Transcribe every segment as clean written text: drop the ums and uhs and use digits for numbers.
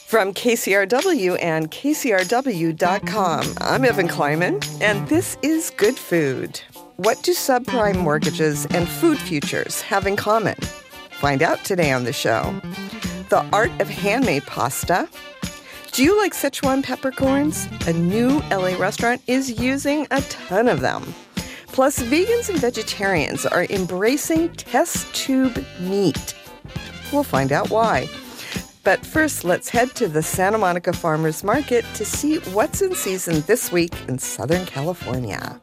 From KCRW and KCRW.com, I'm Evan Kleiman, and this is Good Food. What do subprime mortgages and food futures have in common? Find out today on the show. The art of handmade pasta. Do you like Sichuan peppercorns? A new LA restaurant is using a ton of them. Plus, vegans and vegetarians are embracing test tube meat. We'll find out why. But first, let's head to the Santa Monica Farmers Market to see what's in season this week in Southern California.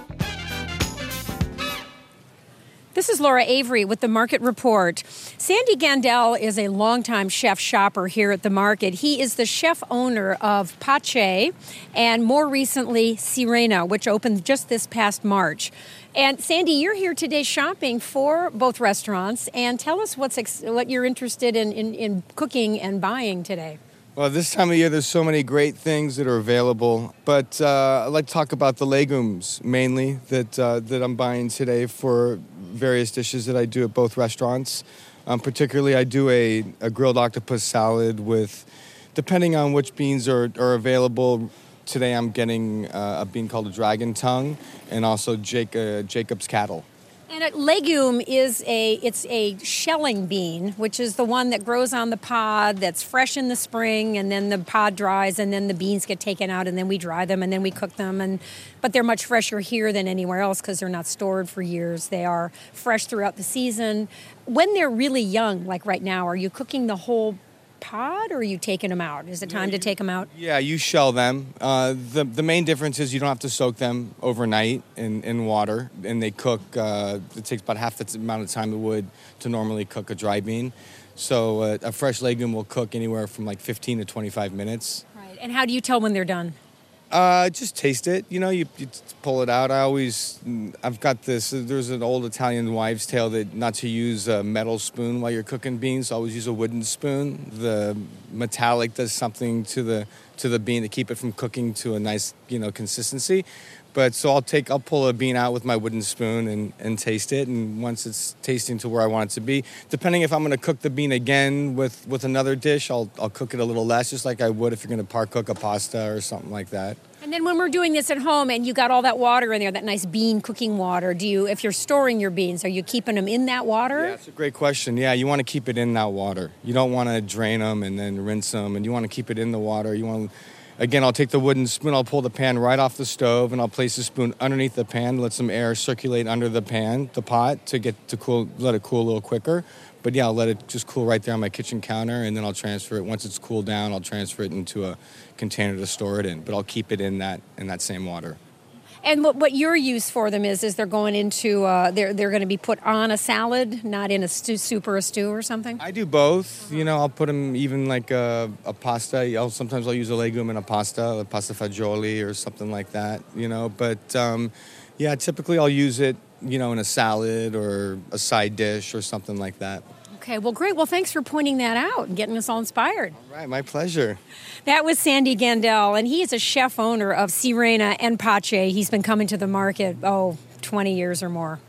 This is Laura Avery with the Market Report. Sandy Gandel is a longtime chef shopper here at the market. He is the chef owner of Pache and more recently Sirena, which opened just this past March. And Sandy, you're here today shopping for both restaurants, and tell us what you're interested in cooking and buying today. Well, this time of year, there's so many great things that are available. But I'd like to talk about the legumes mainly that I'm buying today for various dishes that I do at both restaurants. Particularly, I do a grilled octopus salad with, depending on which beans are available. Today, I'm getting a bean called a dragon tongue and also Jacob's cattle. And a legume is a shelling bean, which is the one that grows on the pod, that's fresh in the spring, and then the pod dries, and then the beans get taken out, and then we dry them, and then we cook them. But they're much fresher here than anywhere else because they're not stored for years. They are fresh throughout the season. When they're really young, like right now, are you cooking the whole pod, or are you taking them out? Is it time to take them out? Yeah, you shell them. The main difference is you don't have to soak them overnight in water, and they cook. It takes about half the amount of time it would to normally cook a dry bean. So a fresh legume will cook anywhere from like 15 to 25 minutes. Right. And how do you tell when they're done? Just taste it. You pull it out. I've got this. There's an old Italian wives' tale that not to use a metal spoon while you're cooking beans. Always use a wooden spoon. The metallic does something to the bean to keep it from cooking to a nice, consistency. But so I'll pull a bean out with my wooden spoon and taste it. And once it's tasting to where I want it to be, depending if I'm going to cook the bean again with another dish, I'll cook it a little less, just like I would if you're going to par cook a pasta or something like that. And then when we're doing this at home and you got all that water in there, that nice bean cooking water, if you're storing your beans, are you keeping them in that water? Yeah, that's a great question. Yeah, you want to keep it in that water. You don't want to drain them and then rinse them, and you want to keep it in the water. Again, I'll take the wooden spoon, I'll pull the pan right off the stove, and I'll place the spoon underneath the pan, let some air circulate under the pot to let it cool a little quicker. But yeah, I'll let it just cool right there on my kitchen counter, and then I'll transfer it. Once it's cooled down, I'll transfer it into a container to store it in. But I'll keep it in that same water. And what your use for them is they're going into they're going to be put on a salad, not in a soup or a stew or something? I do both. I'll put them even like a pasta. Sometimes I'll use a legume in a pasta fagioli or something like that, But typically I'll use it, in a salad or a side dish or something like that. Okay, well, great. Well, thanks for pointing that out and getting us all inspired. All right, my pleasure. That was Sandy Gandel, and he is a chef owner of Sirena and Pache. He's been coming to the market, 20 years or more.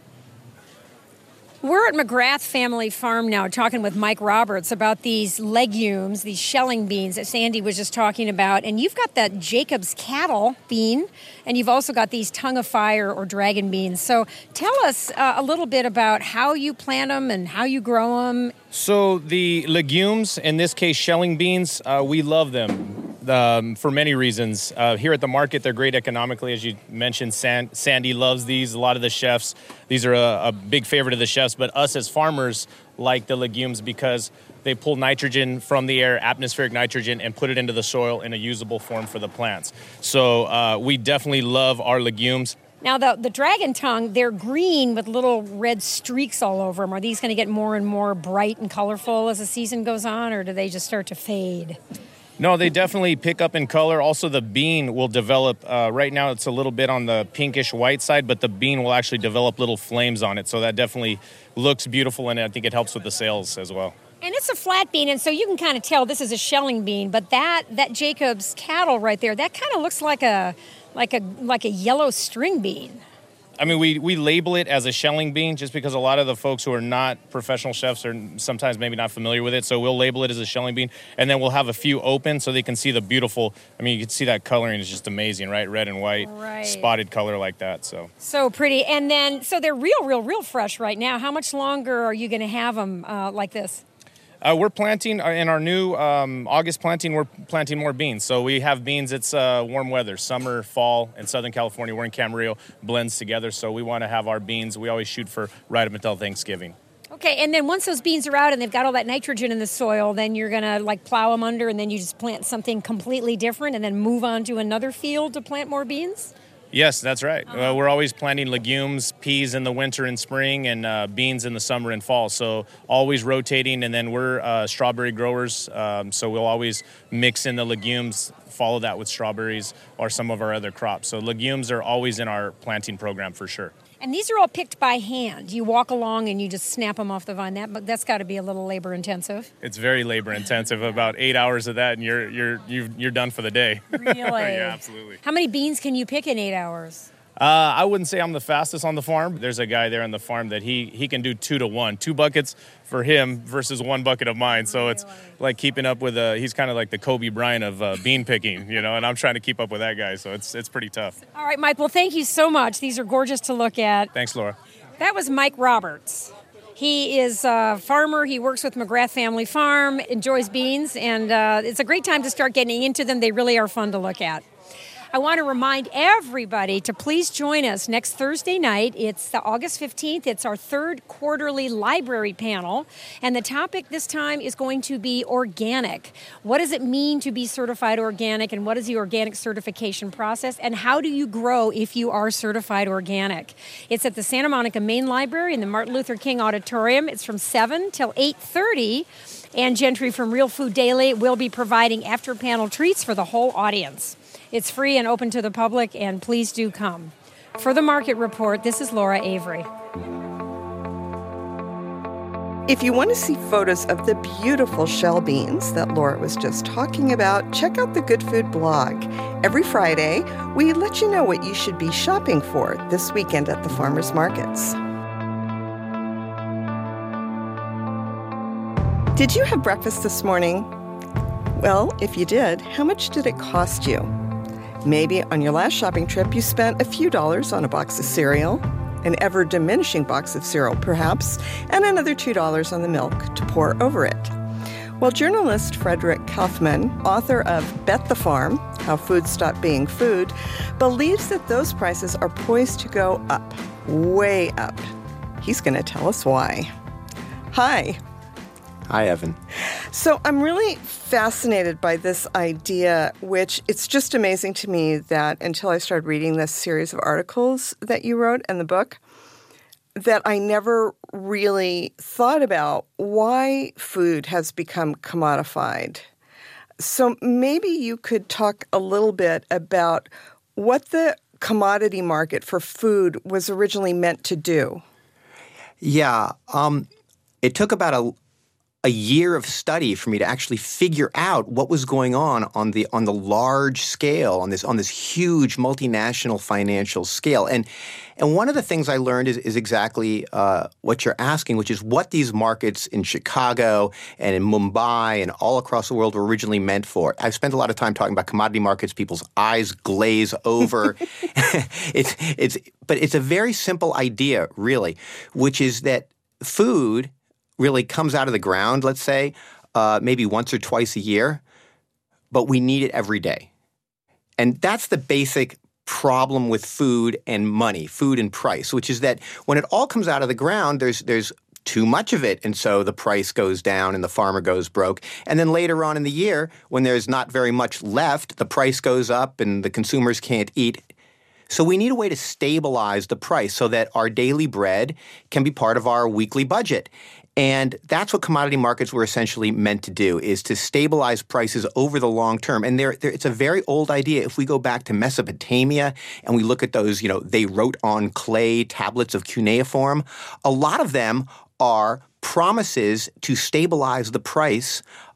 We're at McGrath Family Farm now talking with Mike Roberts about these legumes, these shelling beans that Sandy was just talking about. And you've got that Jacob's cattle bean, and you've also got these tongue of fire or dragon beans. So tell us a little bit about how you plant them and how you grow them. So the legumes, in this case shelling beans, we love them. For many reasons. Here at the market, they're great economically. As you mentioned, Sandy loves these. A lot of the chefs, these are a big favorite of the chefs, but us as farmers like the legumes because they pull nitrogen from the air, atmospheric nitrogen, and put it into the soil in a usable form for the plants. So we definitely love our legumes. Now, the dragon tongue, they're green with little red streaks all over them. Are these going to get more and more bright and colorful as the season goes on, or do they just start to fade? No, they definitely pick up in color. Also, the bean will develop. Right now, it's a little bit on the pinkish white side, but the bean will actually develop little flames on it. So that definitely looks beautiful, and I think it helps with the sales as well. And it's a flat bean, and so you can kind of tell this is a shelling bean. But that Jacob's cattle right there, that kind of looks like a yellow string bean. I mean, we label it as a shelling bean just because a lot of the folks who are not professional chefs are sometimes maybe not familiar with it. So we'll label it as a shelling bean, and then we'll have a few open so they can see the beautiful, I mean, you can see that coloring is just amazing, right? Red and white, spotted color like that. So pretty. And then, so they're real fresh right now. How much longer are you going to have them like this? We're planting in our new August planting. We're planting more beans. So we have beans. It's warm weather, summer, fall in Southern California. We're in Camarillo, blends together. So we want to have our beans. We always shoot for right up until Thanksgiving. Okay, and then once those beans are out and they've got all that nitrogen in the soil, then you're going to like plow them under, and then you just plant something completely different, and then move on to another field to plant more beans? Yes, that's right. We're always planting legumes, peas in the winter and spring, and beans in the summer and fall. So always rotating, and then we're strawberry growers, so we'll always mix in the legumes, follow that with strawberries or some of our other crops. So legumes are always in our planting program for sure. And these are all picked by hand. You walk along and you just snap them off the vine. That's got to be a little labor intensive. It's very labor intensive. About 8 hours of that, and you're done for the day. Really? Yeah, absolutely. How many beans can you pick in 8 hours? I wouldn't say I'm the fastest on the farm. There's a guy there on the farm that he can do 2 to 1, 2 buckets for him versus 1 bucket of mine. So it's like keeping up with he's kind of like the Kobe Bryant of bean picking, and I'm trying to keep up with that guy. So it's pretty tough. All right, Mike. Well, thank you so much. These are gorgeous to look at. Thanks, Laura. That was Mike Roberts. He is a farmer. He works with McGrath Family Farm, enjoys beans, and it's a great time to start getting into them. They really are fun to look at. I want to remind everybody to please join us next Thursday night. It's the August 15th. It's our third quarterly library panel. And the topic this time is going to be organic. What does it mean to be certified organic? And what is the organic certification process? And how do you grow if you are certified organic? It's at the Santa Monica Main Library in the Martin Luther King Auditorium. It's from 7 till 8:30. Ann Gentry from Real Food Daily will be providing after-panel treats for the whole audience. It's free and open to the public, and please do come. For the Market Report, this is Laura Avery. If you want to see photos of the beautiful shell beans that Laura was just talking about, check out the Good Food blog. Every Friday, we let you know what you should be shopping for this weekend at the farmers markets. Did you have breakfast this morning? Well, if you did, how much did it cost you? Maybe on your last shopping trip, you spent a few dollars on a box of cereal, an ever-diminishing box of cereal perhaps, and another $2 on the milk to pour over it. Well, journalist Frederick Kaufman, author of Bet the Farm, How Food Stopped Being Food, believes that those prices are poised to go up, way up. He's going to tell us why. Hi. Hi, Evan. So I'm really fascinated by this idea, which it's just amazing to me that until I started reading this series of articles that you wrote in the book, that I never really thought about why food has become commodified. So maybe you could talk a little bit about what the commodity market for food was originally meant to do. Yeah, it took about a year of study for me to actually figure out what was going on the large scale, on this huge multinational financial scale. And one of the things I learned is exactly what you're asking, which is what these markets in Chicago and in Mumbai and all across the world were originally meant for. I've spent a lot of time talking about commodity markets. People's eyes glaze over. But it's a very simple idea, really, which is that food really comes out of the ground, let's say, maybe once or twice a year, but we need it every day. And that's the basic problem with food and money, food and price, which is that when it all comes out of the ground, there's too much of it, and so the price goes down and the farmer goes broke. And then later on in the year, when there's not very much left, the price goes up and the consumers can't eat. So we need a way to stabilize the price so that our daily bread can be part of our weekly budget. And that's what commodity markets were essentially meant to do, is to stabilize prices over the long term. And it's a very old idea. If we go back to Mesopotamia and we look at those, they wrote on clay tablets of cuneiform, a lot of them are promises to stabilize the price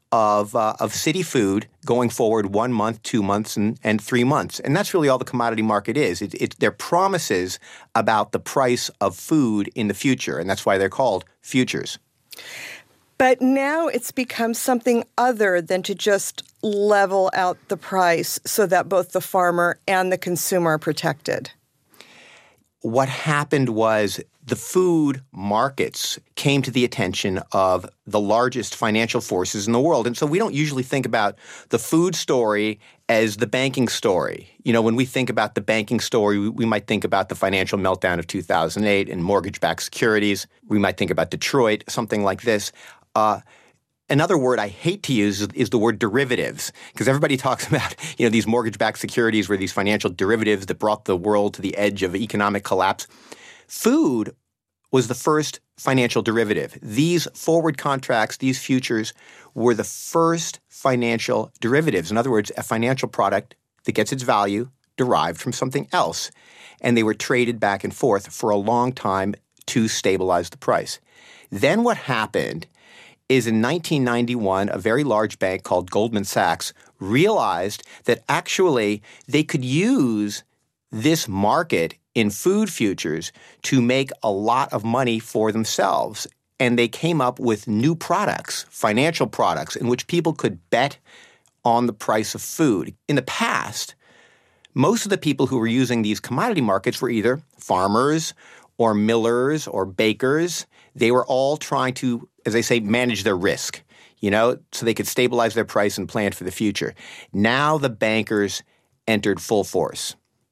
of city food going forward 1 month, 2 months, and 3 months. And that's really all the commodity market is. They're promises about the price of food in the future, and that's why they're called futures. But now it's become something other than to just level out the price so that both the farmer and the consumer are protected. What happened was the food markets came to the attention of the largest financial forces in the world. And so we don't usually think about the food story as the banking story. You know, when we think about the banking story, we might think about the financial meltdown of 2008 and mortgage-backed securities. We might think about Detroit, something like this. Another word I hate to use is the word derivatives, because everybody talks about, you know, these mortgage-backed securities were these financial derivatives that brought the world to the edge of economic collapse. Food was the first financial derivative. These forward contracts, these futures, were the first financial derivatives. In other words, a financial product that gets its value derived from something else. And they were traded back and forth for a long time to stabilize the price. Then what happened is in 1991, a very large bank called Goldman Sachs realized that actually they could use this market in food futures to make a lot of money for themselves. And they came up with new products, financial products, in which people could bet on the price of food. In the past, most of the people who were using these commodity markets were either farmers or millers or bakers. They were all trying to, as they say, manage their risk, you know, so they could stabilize their price and plan for the future. Now the bankers entered full force.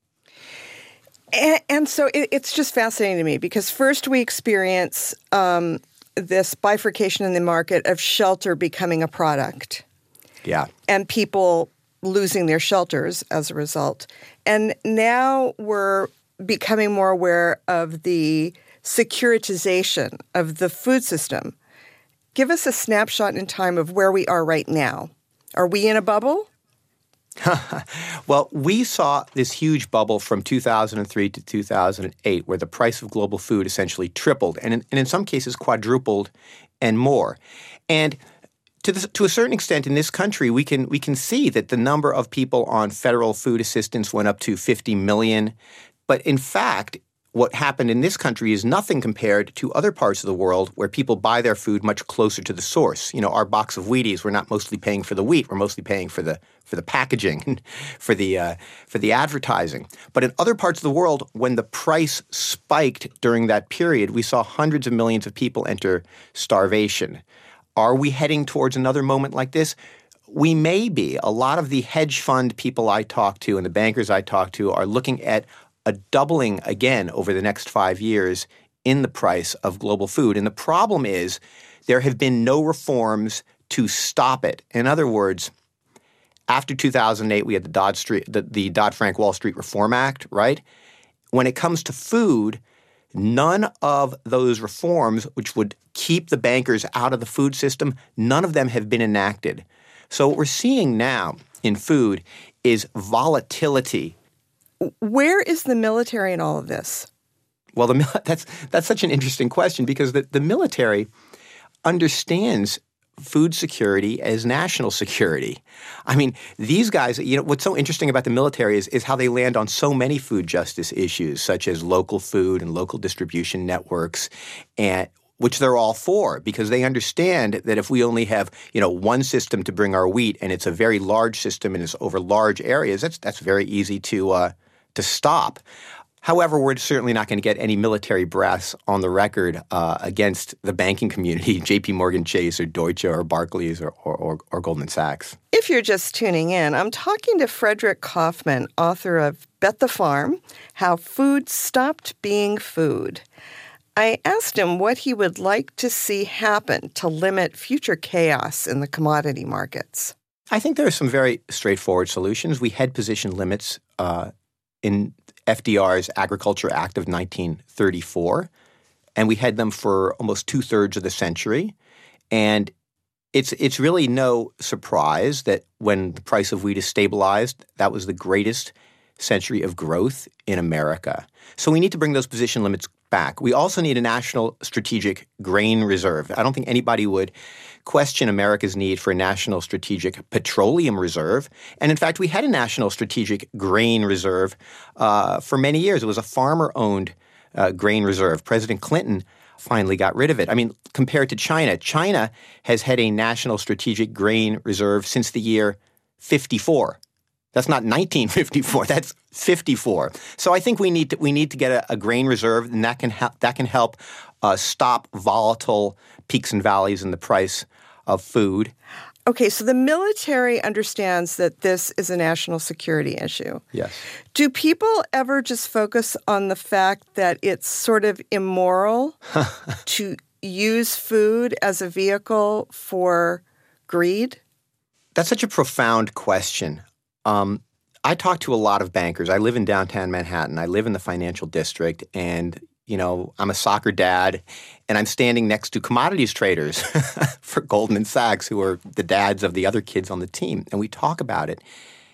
And so it's just fascinating to me because first we experience this bifurcation in the market of shelter becoming a product. Yeah. And people losing their shelters as a result. And now we're becoming more aware of the securitization of the food system. Give us a snapshot in time of where we are right now. Are we in a bubble? Well, we saw this huge bubble from 2003 to 2008 where the price of global food essentially tripled and in some cases quadrupled and more. And to a certain extent in this country, we can see that the number of people on federal food assistance went up to 50 million. But in fact, what happened in this country is nothing compared to other parts of the world where people buy their food much closer to the source. You know, our box of Wheaties, we're not mostly paying for the wheat. We're mostly paying for the packaging and for the advertising. But in other parts of the world, when the price spiked during that period, we saw hundreds of millions of people enter starvation. Are we heading towards another moment like this? We may be. A lot of the hedge fund people I talk to and the bankers I talk to are looking at a doubling again over the next 5 years in the price of global food. And the problem is there have been no reforms to stop it. In other words, after 2008, we had the Dodd-Frank Wall Street Reform Act, right? When it comes to food, none of those reforms, which would keep the bankers out of the food system, none of them have been enacted. So what we're seeing now in food is volatility. Where is the military in all of this? Well, that's such an interesting question because the military understands food security as national security. I mean, these guys, you know, what's so interesting about the military is how they land on so many food justice issues, such as local food and local distribution networks, and which they're all for because they understand that if we only have, you know, one system to bring our wheat and it's a very large system and it's over large areas, that's very easy to stop. However, we're certainly not going to get any military brass on the record against the banking community, J.P. Morgan Chase or Deutsche or Barclays or Goldman Sachs. If you're just tuning in, I'm talking to Frederick Kaufman, author of Bet the Farm, How Food Stopped Being Food. I asked him what he would like to see happen to limit future chaos in the commodity markets. I think there are some very straightforward solutions. We had position limits in FDR's Agriculture Act of 1934, and we had them for almost two-thirds of the century. And it's really no surprise that when the price of wheat is stabilized, that was the greatest century of growth in America. So we need to bring those position limits back. We also need a national strategic grain reserve. I don't think anybody would question America's need for a national strategic petroleum reserve. And in fact, we had a national strategic grain reserve for many years. It was a farmer-owned grain reserve. President Clinton finally got rid of it. I mean, compared to China, China has had a national strategic grain reserve since the year 54. That's not 1954. That's 54. So I think we need to get a grain reserve, and that can help stop volatile peaks and valleys in the price of food. Okay, so the military understands that this is a national security issue. Yes. Do people ever just focus on the fact that it's sort of immoral to use food as a vehicle for greed? That's such a profound question. I talk to a lot of bankers. I live in downtown Manhattan. I live in the financial district, and I'm a soccer dad, and I'm standing next to commodities traders for Goldman Sachs, who are the dads of the other kids on the team. And we talk about it.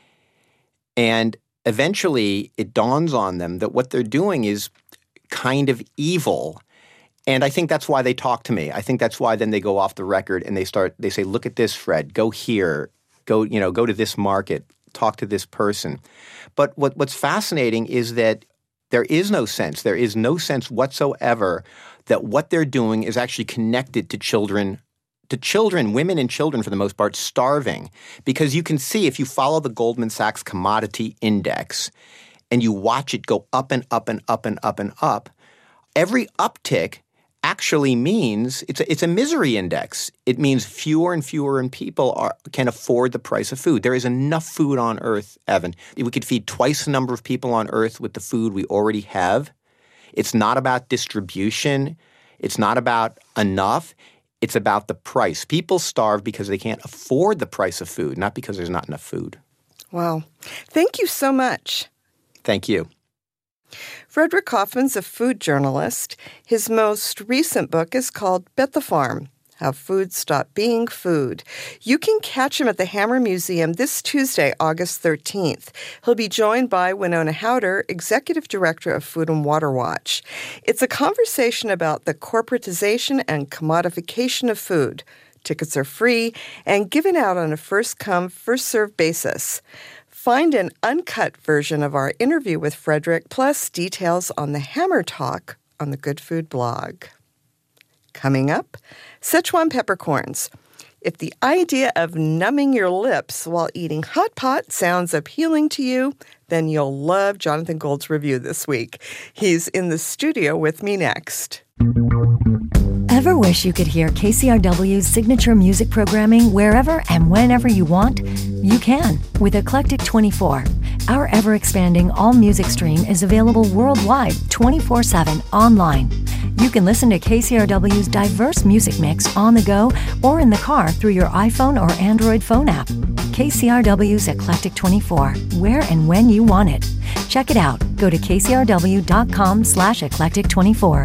And eventually it dawns on them that what they're doing is kind of evil. And I think that's why they talk to me. I think that's why then they go off the record and they say, look at this, Fred, go here, go to this market, talk to this person. But what's fascinating is that there is no sense whatsoever that what they're doing is actually connected to children, women and children for the most part, starving. Because you can see if you follow the Goldman Sachs Commodity Index and you watch it go up and up and up and up and up, every uptick actually means it's a misery index. It means fewer and fewer people can afford the price of food. There is enough food on Earth, Evan. We could feed twice the number of people on Earth with the food we already have. It's not about distribution. It's not about enough. It's about the price. People starve because they can't afford the price of food, not because there's not enough food. Wow. Thank you so much. Thank you. Frederick Kaufman's a food journalist. His most recent book is called Bet the Farm, How Food Stopped Being Food. You can catch him at the Hammer Museum this Tuesday, August 13th. He'll be joined by Winona Howder, Executive Director of Food and Water Watch. It's a conversation about the corporatization and commodification of food. Tickets are free and given out on a first-come, first-served basis. Find an uncut version of our interview with Frederick, plus details on the Hammer Talk on the Good Food blog. Coming up, Sichuan peppercorns. If the idea of numbing your lips while eating hot pot sounds appealing to you, then you'll love Jonathan Gold's review this week. He's in the studio with me next. Ever wish you could hear KCRW's signature music programming wherever and whenever you want? You can with Eclectic 24. Our ever-expanding all-music stream is available worldwide 24/7 online. You can listen to KCRW's diverse music mix on the go or in the car through your iPhone or Android phone app. KCRW's Eclectic 24, where and when you want it. Check it out. Go to kcrw.com/eclectic24.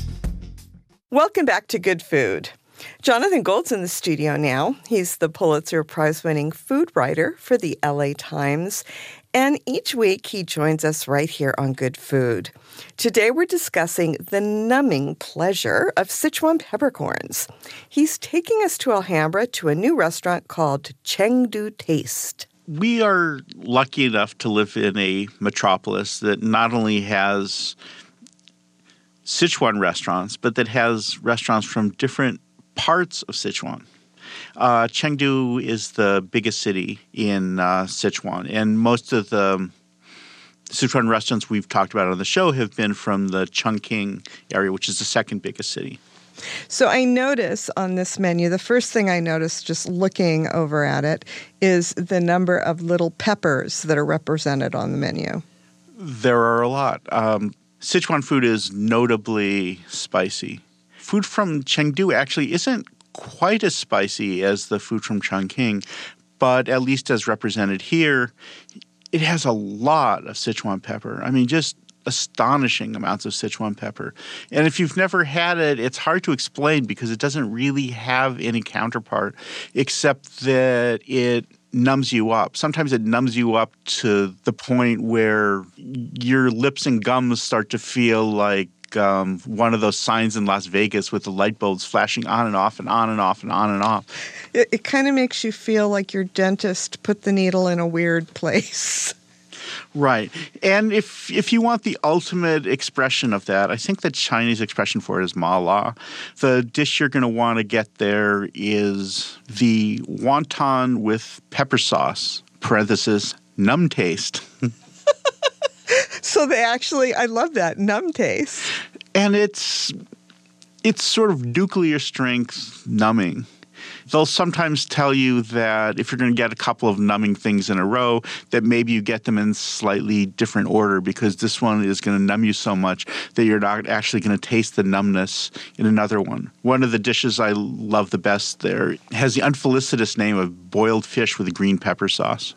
Welcome back to Good Food. Jonathan Gold's in the studio now. He's the Pulitzer Prize-winning food writer for the LA Times. And each week he joins us right here on Good Food. Today we're discussing the numbing pleasure of Sichuan peppercorns. He's taking us to Alhambra to a new restaurant called Chengdu Taste. We are lucky enough to live in a metropolis that not only has Sichuan restaurants, but that has restaurants from different parts of Sichuan. Chengdu is the biggest city in Sichuan, and most of the Sichuan restaurants we've talked about on the show have been from the Chongqing area, which is the second biggest city. So I notice on this menu, the first thing I noticed just looking over at it is the number of little peppers that are represented on the menu. There are a lot. Sichuan food is notably spicy. Food from Chengdu actually isn't quite as spicy as the food from Chongqing, but at least as represented here, it has a lot of Sichuan pepper. I mean, just astonishing amounts of Sichuan pepper. And if you've never had it, it's hard to explain because it doesn't really have any counterpart except that it numbs you up. Sometimes it numbs you up to the point where your lips and gums start to feel like one of those signs in Las Vegas with the light bulbs flashing on and off and on and off and on and off. It kind of makes you feel like your dentist put the needle in a weird place. Right. And if you want the ultimate expression of that, I think the Chinese expression for it is ma la. The dish you're going to want to get there is the wonton with pepper sauce, parenthesis, numb taste. So they actually, I love that, numb taste. And it's sort of nuclear strength numbing. They'll sometimes tell you that if you're going to get a couple of numbing things in a row, that maybe you get them in slightly different order because this one is going to numb you so much that you're not actually going to taste the numbness in another one. One of the dishes I love the best there has the unfelicitous name of boiled fish with green pepper sauce.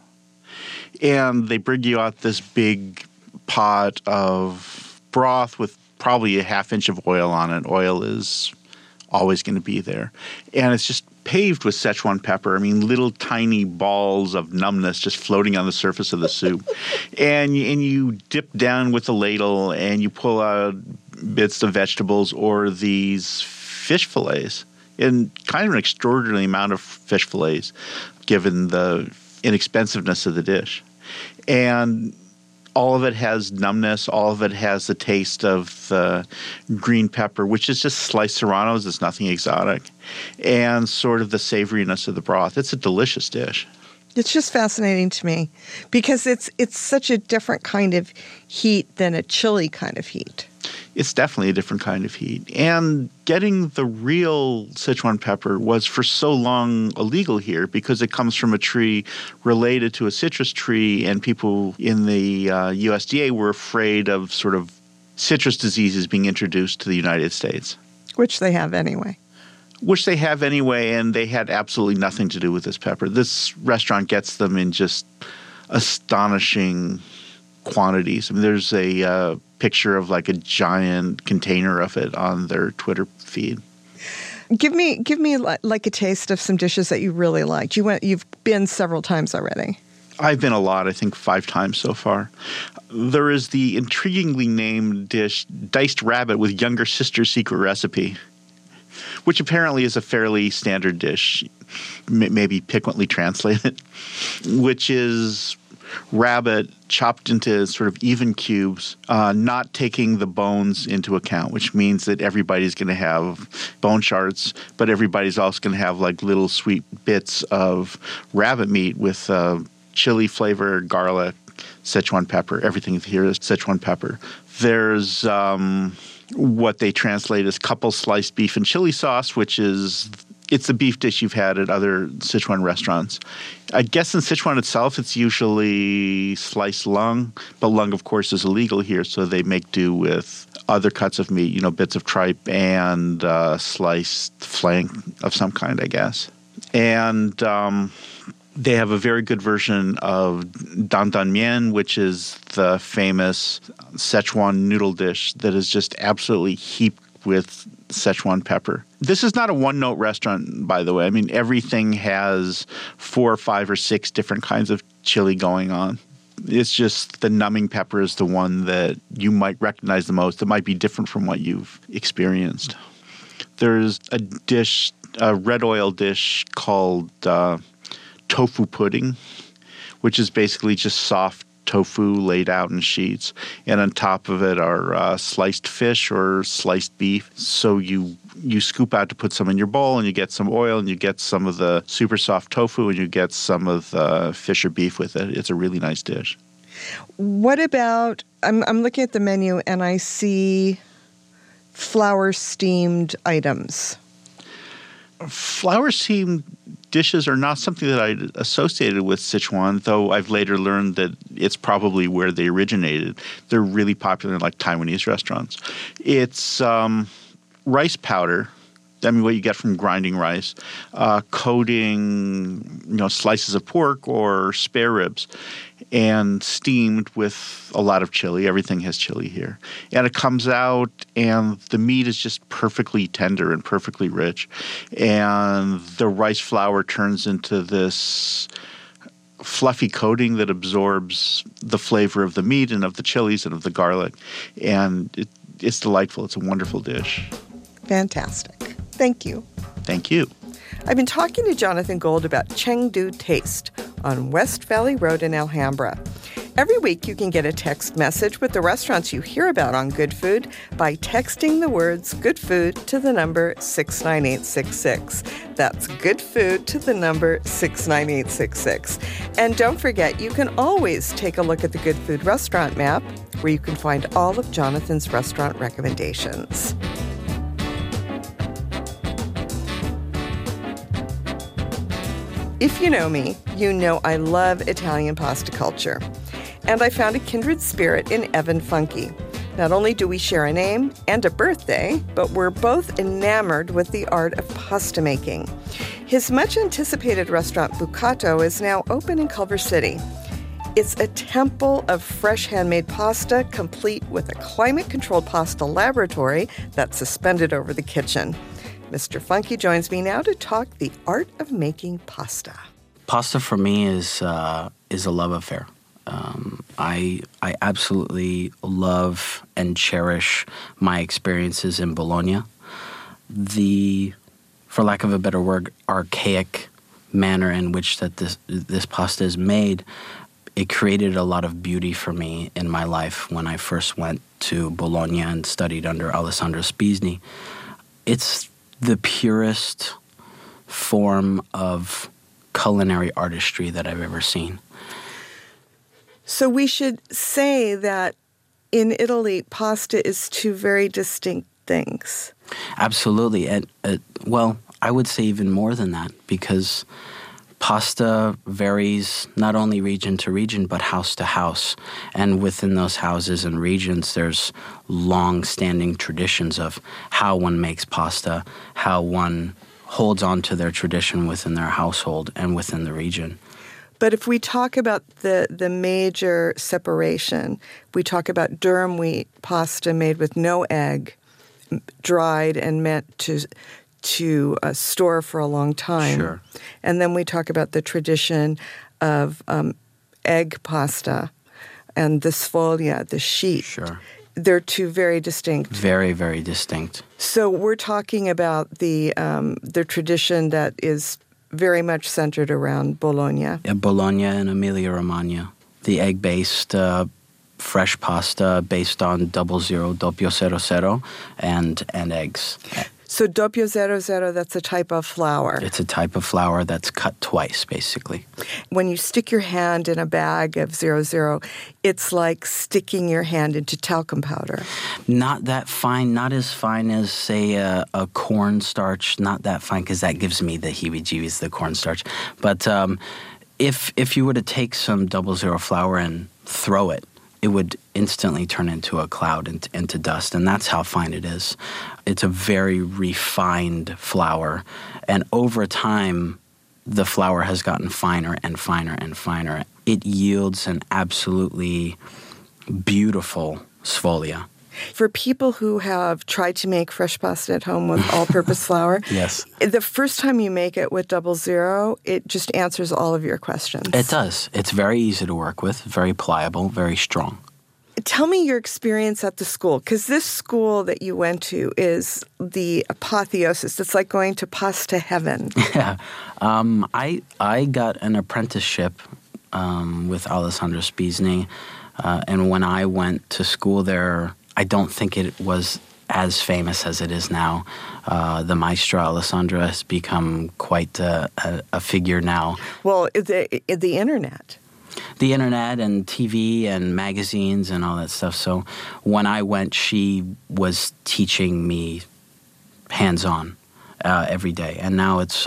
And they bring you out this big pot of broth with probably a half inch of oil on it. Oil is always going to be there. And it's just paved with Szechuan pepper. I mean, little tiny balls of numbness just floating on the surface of the soup. And you dip down with a ladle and you pull out bits of vegetables or these fish fillets, and kind of an extraordinary amount of fish fillets given the inexpensiveness of the dish. And all of it has numbness. All of it has the taste of the green pepper, which is just sliced serranos. It's nothing exotic. And sort of the savoriness of the broth. It's a delicious dish. It's just fascinating to me because it's such a different kind of heat than a chili kind of heat. It's definitely a different kind of heat. And getting the real Sichuan pepper was for so long illegal here because it comes from a tree related to a citrus tree, and people in the USDA were afraid of sort of citrus diseases being introduced to the United States. Which they have anyway. Which they have anyway, and they had absolutely nothing to do with this pepper. This restaurant gets them in just astonishing quantities. I mean, there's a picture of like a giant container of it on their Twitter feed. Give me like a taste of some dishes that you really liked. You've been several times already. I've been a lot, I think 5 times so far. There is the intriguingly named dish, diced rabbit with younger sister's secret recipe, which apparently is a fairly standard dish, maybe piquantly translated, which is rabbit chopped into sort of even cubes, not taking the bones into account, which means that everybody's going to have bone shards, but everybody's also going to have like little sweet bits of rabbit meat with chili flavor, garlic, Sichuan pepper. Everything here is Sichuan pepper. There's what they translate as couple sliced beef and chili sauce, which is it's a beef dish you've had at other Sichuan restaurants. I guess in Sichuan itself, it's usually sliced lung, but lung, of course, is illegal here, so they make do with other cuts of meat, bits of tripe and sliced flank of some kind, I guess. And they have a very good version of dan dan mian, which is the famous Sichuan noodle dish that is just absolutely heaped with Sichuan pepper. This is not a one-note restaurant, by the way. I mean, everything has 4 or 5 or 6 different kinds of chili going on. It's just the numbing pepper is the one that you might recognize the most. It might be different from what you've experienced. There's a dish, a red oil dish called tofu pudding, which is basically just soft tofu laid out in sheets, and on top of it are sliced fish or sliced beef. So you scoop out to put some in your bowl, and you get some oil, and you get some of the super soft tofu, and you get some of the fish or beef with it. It's a really nice dish. What about, I'm looking at the menu, and I see flour-steamed items. Flour-steamed dishes are not something that I associated with Sichuan, though I've later learned that it's probably where they originated. They're really popular in like Taiwanese restaurants. It's rice powder. I mean, what you get from grinding rice, coating, slices of pork or spare ribs, and steamed with a lot of chili. Everything has chili here. And it comes out, and the meat is just perfectly tender and perfectly rich. And the rice flour turns into this fluffy coating that absorbs the flavor of the meat and of the chilies and of the garlic. And it's delightful. It's a wonderful dish. Fantastic. Thank you. Thank you. I've been talking to Jonathan Gold about Chengdu Taste on West Valley Road in Alhambra. Every week you can get a text message with the restaurants you hear about on Good Food by texting the words Good Food to the number 69866. That's Good Food to the number 69866. And don't forget, you can always take a look at the Good Food restaurant map where you can find all of Jonathan's restaurant recommendations. If you know me, you know I love Italian pasta culture. And I found a kindred spirit in Evan Funke. Not only do we share a name and a birthday, but we're both enamored with the art of pasta making. His much-anticipated restaurant Bucato is now open in Culver City. It's a temple of fresh handmade pasta, complete with a climate-controlled pasta laboratory that's suspended over the kitchen. Mr. Funke joins me now to talk the art of making pasta. Pasta for me is a love affair. I absolutely love and cherish my experiences in Bologna. For lack of a better word, archaic manner in which that this pasta is made, it created a lot of beauty for me in my life when I first went to Bologna and studied under Alessandro Spisni. It's the purest form of culinary artistry that I've ever seen. So we should say that in Italy, pasta is two very distinct things. Absolutely. And well, I would say even more than that, because pasta varies not only region to region, but house to house. And within those houses and regions, there's long-standing traditions of how one makes pasta, how one holds on to their tradition within their household and within the region. But if we talk about the major separation, we talk about durum wheat pasta made with no egg, dried and meant to store for a long time. Sure. And then we talk about the tradition of egg pasta and the sfoglia, the sheet. Sure. They're two very distinct. Very, very distinct. So we're talking about the tradition that is very much centered around Bologna. Yeah, Bologna and Emilia-Romagna. The egg-based fresh pasta based on 00, doppio 00, and eggs. So doppio 00, that's a type of flour. It's a type of flour that's cut twice, basically. When you stick your hand in a bag of 00, it's like sticking your hand into talcum powder. Not that fine, not as fine as, say, a cornstarch. Not that fine, because that gives me the heebie-jeebies, the cornstarch. But if you were to take some 00 flour and throw it, it would instantly turn into a cloud, into dust, and that's how fine it is. It's a very refined flour, and over time, the flour has gotten finer and finer and finer. It yields an absolutely beautiful sfoglia. For people who have tried to make fresh pasta at home with all-purpose flour, yes, the first time you make it with 00, it just answers all of your questions. It does. It's very easy to work with, very pliable, very strong. Tell me your experience at the school, because this school that you went to is the apotheosis. It's like going to pasta heaven. Yeah. I got an apprenticeship with Alessandro Spisni, and when I went to school there, I don't think it was as famous as it is now. The maestro Alessandro has become quite a figure now. Well, the internet. The internet and TV and magazines and all that stuff. So when I went, she was teaching me hands-on every day. And now it's,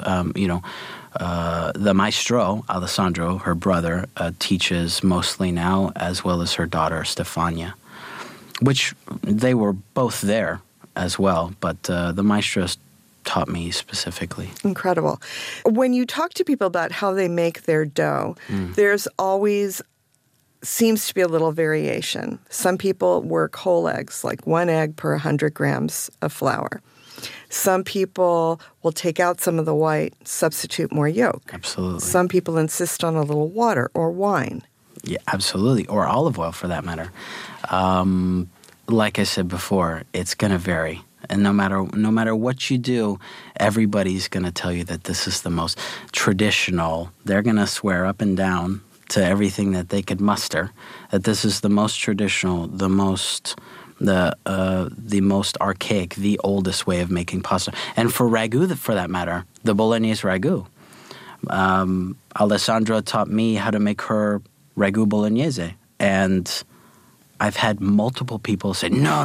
the maestro, Alessandro, her brother, teaches mostly now, as well as her daughter, Stefania, which they were both there as well. But the maestro's taught me specifically. Incredible. When you talk to people about how they make their dough, there's always seems to be a little variation. Some people work whole eggs, like 1 egg per 100 grams of flour. Some people will take out some of the white, substitute more yolk. Absolutely. Some people insist on a little water or wine. Yeah, absolutely. Or olive oil, for that matter. like I said before, it's going to vary. And no matter what you do, everybody's going to tell you that this is the most traditional. They're going to swear up and down to everything that they could muster that this is the most traditional, the most archaic, the oldest way of making pasta. And for ragu, for that matter, the bolognese ragu. Alessandra taught me how to make her ragu bolognese, and I've had multiple people say, no.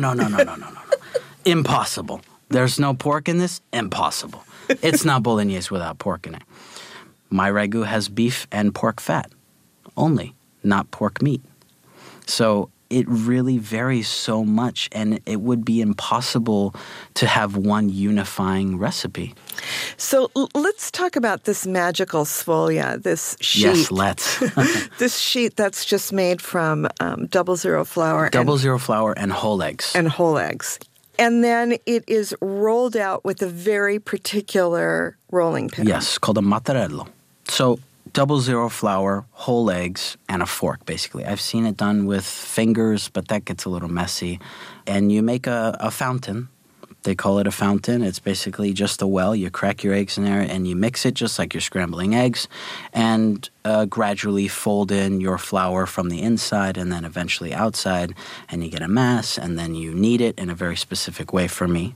Impossible. There's no pork in this? Impossible. It's not bolognese without pork in it. My ragu has beef and pork fat only, not pork meat. So it really varies so much, and it would be impossible to have one unifying recipe. So let's talk about this magical sfoglia, this sheet. Yes, let's. This sheet that's just made from 00 flour. Zero flour and whole eggs. And whole eggs. And then it is rolled out with a very particular rolling pin. Yes, called a mattarello. So 00 flour, whole eggs, and a fork, basically. I've seen it done with fingers, but that gets a little messy. And you make a fountain. They call it a fountain. It's basically just a well. You crack your eggs in there, and you mix it just like you're scrambling eggs, and gradually fold in your flour from the inside and then eventually outside, and you get a mass, and then you knead it in a very specific way for me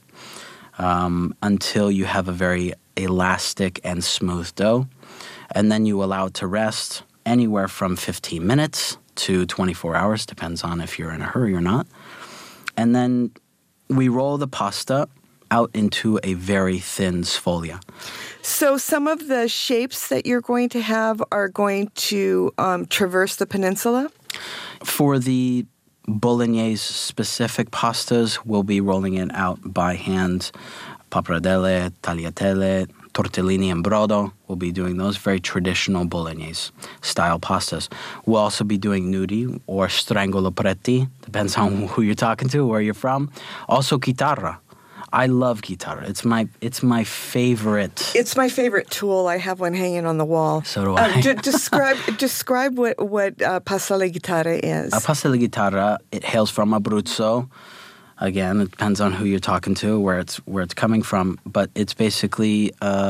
until you have a very elastic and smooth dough. And then you allow it to rest anywhere from 15 minutes to 24 hours, depends on if you're in a hurry or not. And then we roll the pasta out into a very thin sfoglia. So some of the shapes that you're going to have are going to traverse the peninsula? For the bolognese-specific pastas, we'll be rolling it out by hand. Pappardelle, tagliatelle, tortellini and brodo. We'll be doing those very traditional bolognese-style pastas. We'll also be doing nudi or strangolo pretti. Depends on who you're talking to, where you're from. Also chitarra. I love chitarra. It's my favorite. It's my favorite tool. I have one hanging on the wall. So do I. Describe what pasta alla chitarra is. A pasta alla chitarra, it hails from Abruzzo. Again, it depends on who you're talking to, where it's coming from. But it's basically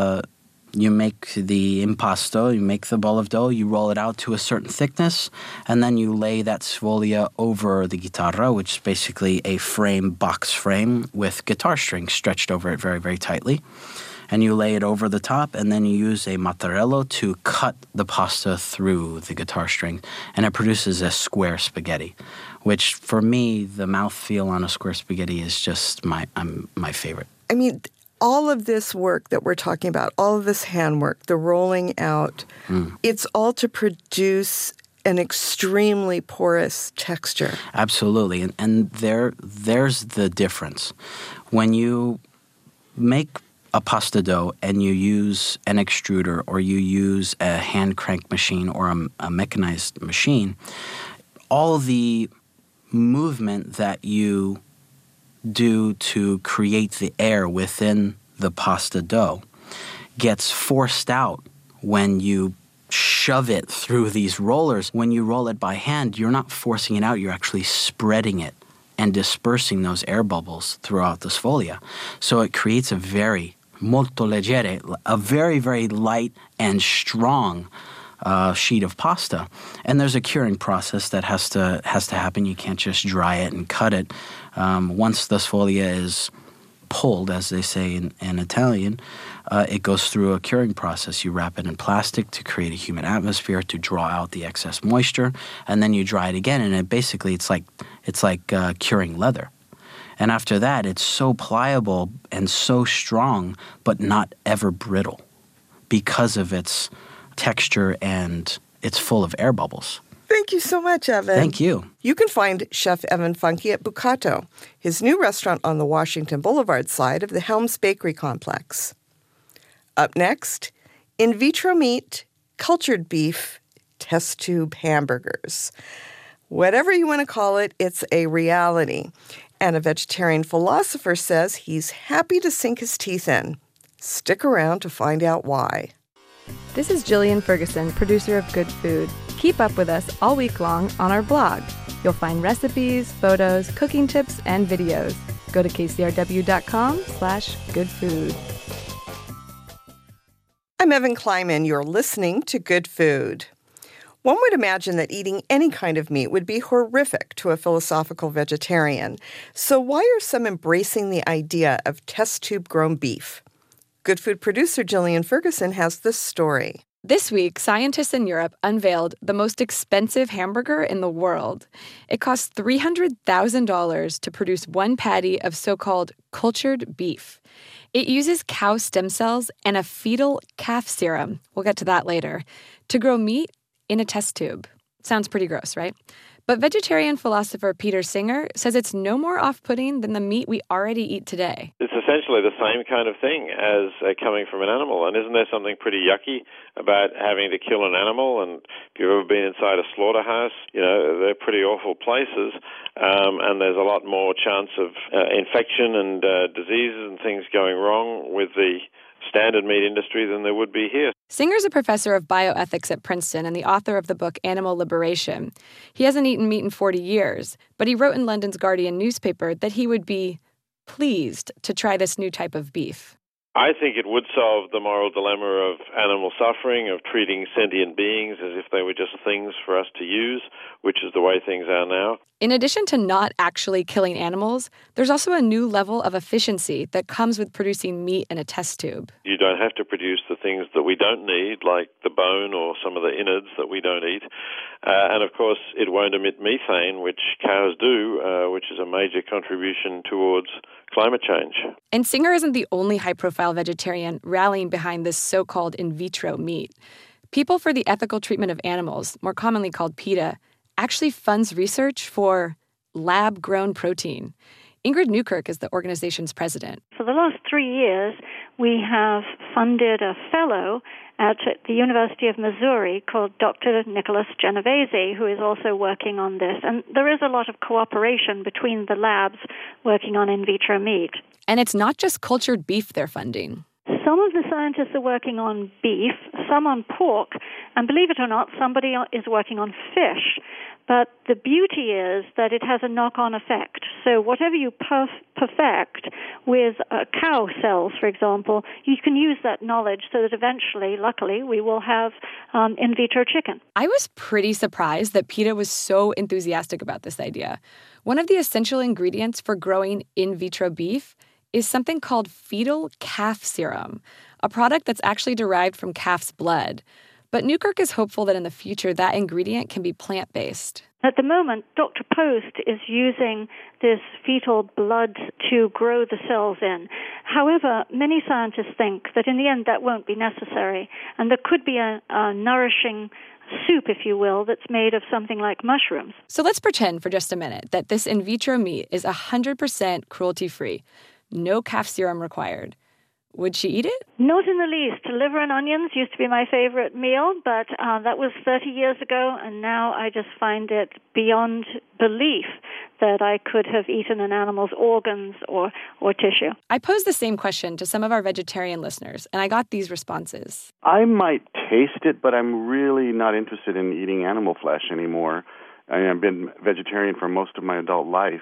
you make the impasto, you make the ball of dough, you roll it out to a certain thickness, and then you lay that sfoglia over the chitarra, which is basically a box frame with guitar strings stretched over it very, very tightly. And you lay it over the top, and then you use a mattarello to cut the pasta through the guitar string, and it produces a square spaghetti, which for me, the mouthfeel on a square spaghetti is just my favorite. I mean, all of this work that we're talking about, all of this handwork, the rolling out, it's all to produce an extremely porous texture. Absolutely, and there's the difference. When you make a pasta dough and you use an extruder or you use a hand crank machine or a mechanized machine, all the movement that you do to create the air within the pasta dough gets forced out when you shove it through these rollers. When you roll it by hand, you're not forcing it out, you're actually spreading it and dispersing those air bubbles throughout the sfoglia. So it creates a very molto leggere, a very, very light and strong sheet of pasta. And there's a curing process that has to happen. You can't just dry it and cut it. Once the sfoglia is pulled, as they say in Italian, it goes through a curing process. You wrap it in plastic to create a humid atmosphere to draw out the excess moisture, and then you dry it again. And it's like curing leather. And after that, it's so pliable and so strong, but not ever brittle because of its texture, and it's full of air bubbles. Thank you so much, Evan. Thank you. You can find Chef Evan Funke at Bucato, his new restaurant on the Washington Boulevard side of the Helms Bakery Complex. Up next, in vitro meat, cultured beef, test tube hamburgers. Whatever you want to call it, it's a reality. And a vegetarian philosopher says he's happy to sink his teeth in. Stick around to find out why. This is Jillian Ferguson, producer of Good Food. Keep up with us all week long on our blog, You'll find recipes, photos, cooking tips, and videos. Go to kcrw.com/goodfood. I'm Evan Kleiman. You're listening to Good Food. One would imagine that eating any kind of meat would be horrific to a philosophical vegetarian. So why are some embracing the idea of test tube grown beef? Good Food producer Jillian Ferguson has this story. This week, scientists in Europe unveiled the most expensive hamburger in the world. It costs $300,000 to produce one patty of so-called cultured beef. It uses cow stem cells and a fetal calf serum, we'll get to that later, to grow meat in a test tube. Sounds pretty gross, right? But vegetarian philosopher Peter Singer says it's no more off-putting than the meat we already eat today. It's essentially the same kind of thing as coming from an animal. And isn't there something pretty yucky about having to kill an animal? And if you've ever been inside a slaughterhouse, they're pretty awful places. And there's a lot more chance of infection and diseases and things going wrong with the standard meat industry than there would be here. Singer's a professor of bioethics at Princeton and the author of the book Animal Liberation. He hasn't eaten meat in 40 years, but he wrote in London's Guardian newspaper that he would be pleased to try this new type of beef. I think it would solve the moral dilemma of animal suffering, of treating sentient beings as if they were just things for us to use, which is the way things are now. In addition to not actually killing animals, there's also a new level of efficiency that comes with producing meat in a test tube. You don't have to produce the things that we don't need, like the bone or some of the innards that we don't eat. And of course, it won't emit methane, which cows do, which is a major contribution towards climate change. And Singer isn't the only high-profile vegetarian rallying behind this so-called in vitro meat. People for the Ethical Treatment of Animals, more commonly called PETA, actually funds research for lab-grown protein. Ingrid Newkirk is the organization's president. For the last 3 years, we have funded a fellow at the University of Missouri called Dr. Nicholas Genovese, who is also working on this. And there is a lot of cooperation between the labs working on in vitro meat. And it's not just cultured beef they're funding. Some of the scientists are working on beef, some on pork, and believe it or not, somebody is working on fish. But the beauty is that it has a knock-on effect. So whatever you perfect with cow cells, for example, you can use that knowledge so that eventually, luckily, we will have in vitro chicken. I was pretty surprised that PETA was so enthusiastic about this idea. One of the essential ingredients for growing in vitro beef is something called fetal calf serum, a product that's actually derived from calf's blood. But Newkirk is hopeful that in the future that ingredient can be plant-based. At the moment, Dr. Post is using this fetal blood to grow the cells in. However, many scientists think that in the end that won't be necessary, and there could be a nourishing soup, if you will, that's made of something like mushrooms. So let's pretend for just a minute that this in vitro meat is 100% cruelty-free. No calf serum required. Would she eat it? Not in the least. Liver and onions used to be my favorite meal, but that was 30 years ago, and now I just find it beyond belief that I could have eaten an animal's organs or tissue. I posed the same question to some of our vegetarian listeners, and I got these responses. I might taste it, but I'm really not interested in eating animal flesh anymore. I've been vegetarian for most of my adult life,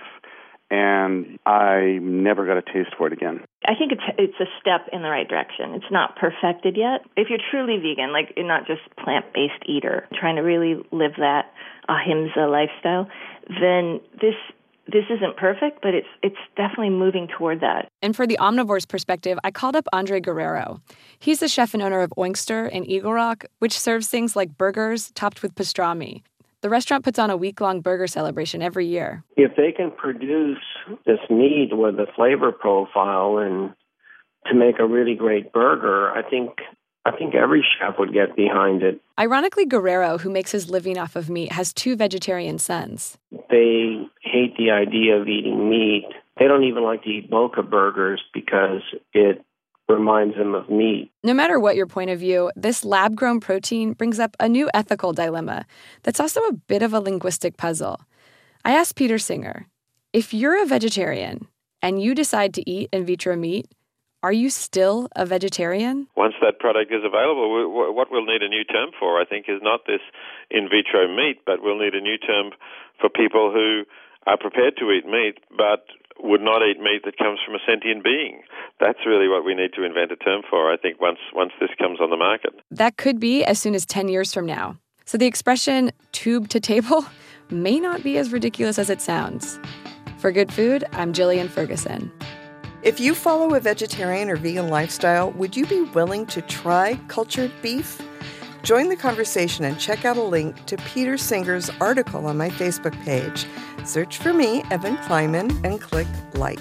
and I never got a taste for it again. I think it's a step in the right direction. It's not perfected yet. If you're truly vegan, like you're not just plant-based eater, trying to really live that ahimsa lifestyle, then this isn't perfect, but it's definitely moving toward that. And for the omnivore's perspective, I called up Andre Guerrero. He's the chef and owner of Oinkster in Eagle Rock, which serves things like burgers topped with pastrami. The restaurant puts on a week-long burger celebration every year. If they can produce this meat with a flavor profile and to make a really great burger, I think every chef would get behind it. Ironically, Guerrero, who makes his living off of meat, has 2 vegetarian sons. They hate the idea of eating meat. They don't even like to eat Boca burgers because it reminds them of meat. No matter what your point of view, this lab-grown protein brings up a new ethical dilemma that's also a bit of a linguistic puzzle. I asked Peter Singer, if you're a vegetarian and you decide to eat in vitro meat, Are you still a vegetarian? Once that product is available, what we'll need a new term for, I think, is not this in vitro meat, but we'll need a new term for people who are prepared to eat meat, but would not eat meat that comes from a sentient being. That's really what we need to invent a term for, I think, once this comes on the market. That could be as soon as 10 years from now. So the expression tube to table may not be as ridiculous as it sounds. For Good Food, I'm Jillian Ferguson. If you follow a vegetarian or vegan lifestyle, would you be willing to try cultured beef? Join the conversation and check out a link to Peter Singer's article on my Facebook page. Search for me, Evan Kleiman, and click like.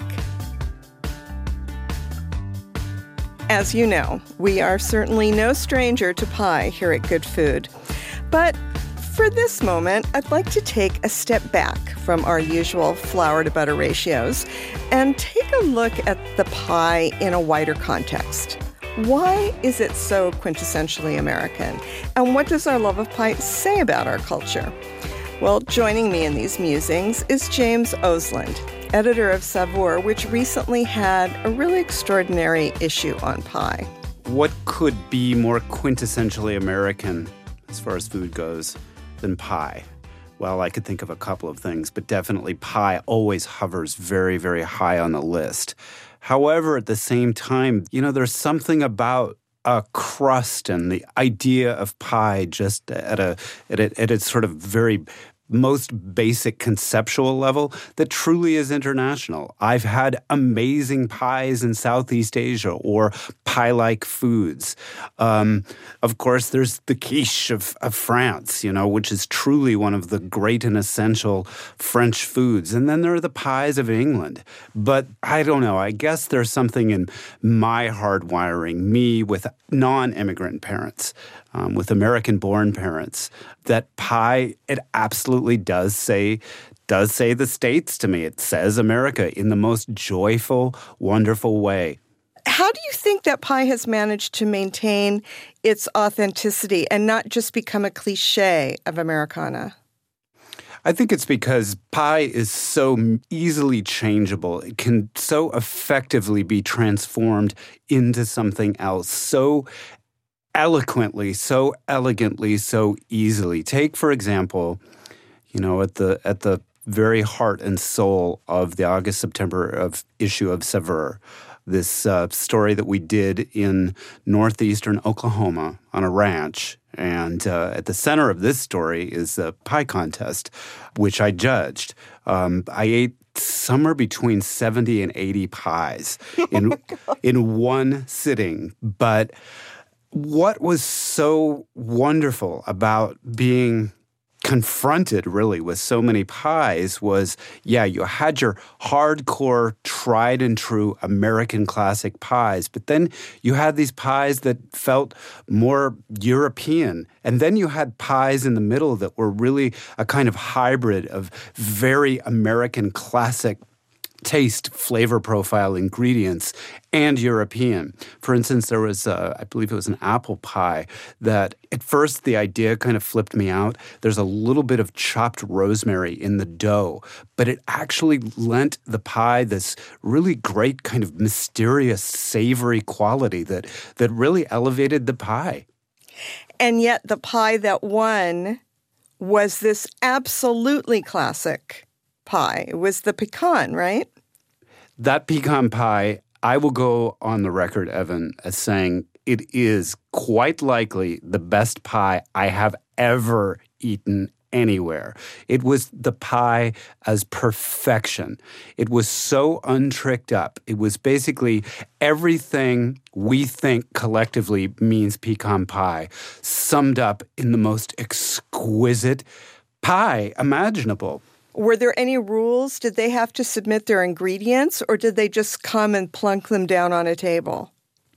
As you know, we are certainly no stranger to pie here at Good Food. But for this moment, I'd like to take a step back from our usual flour to butter ratios and take a look at the pie in a wider context. Why is it so quintessentially American? And what does our love of pie say about our culture? Well, joining me in these musings is James Osland, editor of Saveur, which recently had a really extraordinary issue on pie. What could be more quintessentially American as far as food goes than pie? Well, I could think of a couple of things, but definitely pie always hovers very, very high on the list. However, at the same time, there's something about a crust and the idea of pie just at its sort of very most basic conceptual level that truly is international. I've had amazing pies in Southeast Asia or pie-like foods. Of course, there's the quiche of France, which is truly one of the great and essential French foods. And then there are the pies of England. But I don't know, I guess there's something in my hardwiring, me with non-immigrant parents, with American-born parents, that pie, it absolutely does say the States to me. It says America in the most joyful, wonderful way. How do you think that pie has managed to maintain its authenticity and not just become a cliche of Americana? I think it's because pie is so easily changeable. It can so effectively be transformed into something else, so eloquently, so elegantly, so easily. Take, for example, at the very heart and soul of the August-September issue of Saveur, this story that we did in northeastern Oklahoma on a ranch. And at the center of this story is a pie contest, which I judged. I ate somewhere between 70 and 80 pies in one sitting. But what was so wonderful about being confronted really with so many pies was, you had your hardcore, tried and true American classic pies, but then you had these pies that felt more European. And then you had pies in the middle that were really a kind of hybrid of very American classic taste, flavor profile, ingredients, and European. For instance, there was, I believe it was an apple pie that at first the idea kind of flipped me out. There's a little bit of chopped rosemary in the dough, but it actually lent the pie this really great kind of mysterious, savory quality that really elevated the pie. And yet the pie that won was this absolutely classic pie. It was the pecan, right? That pecan pie, I will go on the record, Evan, as saying it is quite likely the best pie I have ever eaten anywhere. It was the pie as perfection. It was so untricked up. It was basically everything we think collectively means pecan pie summed up in the most exquisite pie imaginable. Were there any rules? Did they have to submit their ingredients, or did they just come and plunk them down on a table?